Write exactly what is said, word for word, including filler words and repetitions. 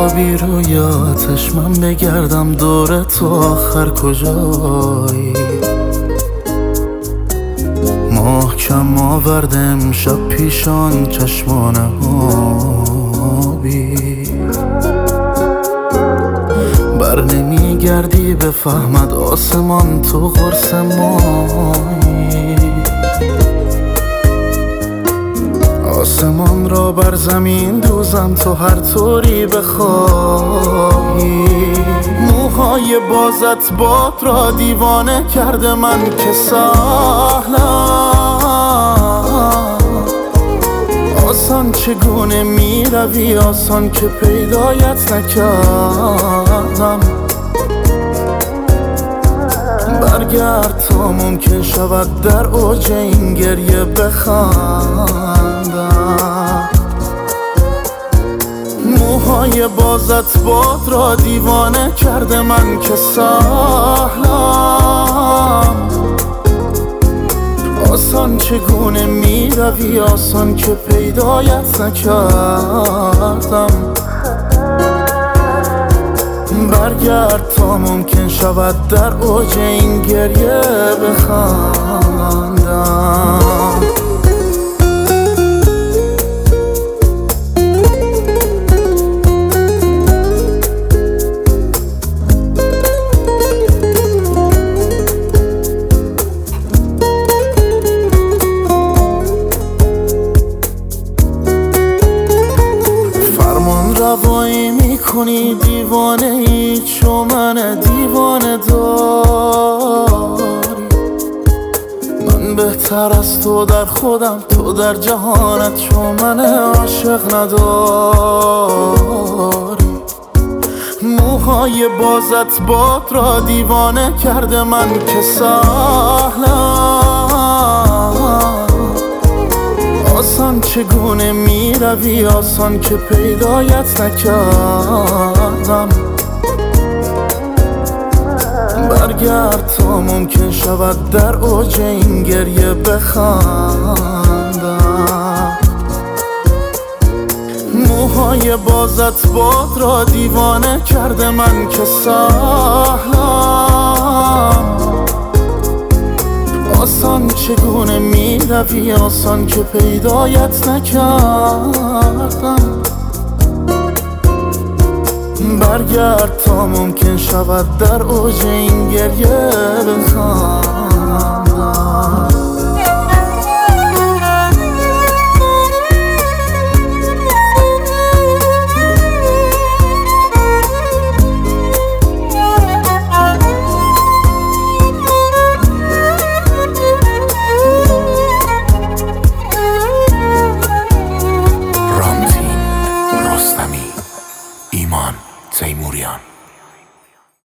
خوابی رویاتش من بگردم دور تو آخر کجایی. محکم آورده امشب پیشان چشمان آبی. بر نمی گردی بفهمد آسمان تو قرص مایی. آسمان را بر زمین دوزم تو هر طوری بخواهی. موهای بازت باد را دیوانه کرده من که سهلم. آسان چگونه می روی آسان که پیدایت نکردم. برگرد تا ممکن شود در اوج این گریه بخندم. موهای بازت باد را دیوانه کرده من که سهلم. آسان چگونه می روی آسان که پیدایت نکردم. برگرد تا ممکن شود در اوج این گریه بخندم. روایی میکنی دیوانه ای چو من دیوانه داری. من بهتر از تو در خودم تو در جهانت چو من عاشق نداری. موهای بازت باد را دیوانه کرده من که سهلم. آسان چگونه می روی آسان که پیدایت نکردم. برگرد تا ممکن شود در اوج این گریه بخندم. موهای بازت باد را دیوانه کرده من که سهلم. آسان چگونه می روی آسان که پیدایت نکردم. برگرد تا ممکن شود در اوج این گریه بخندم.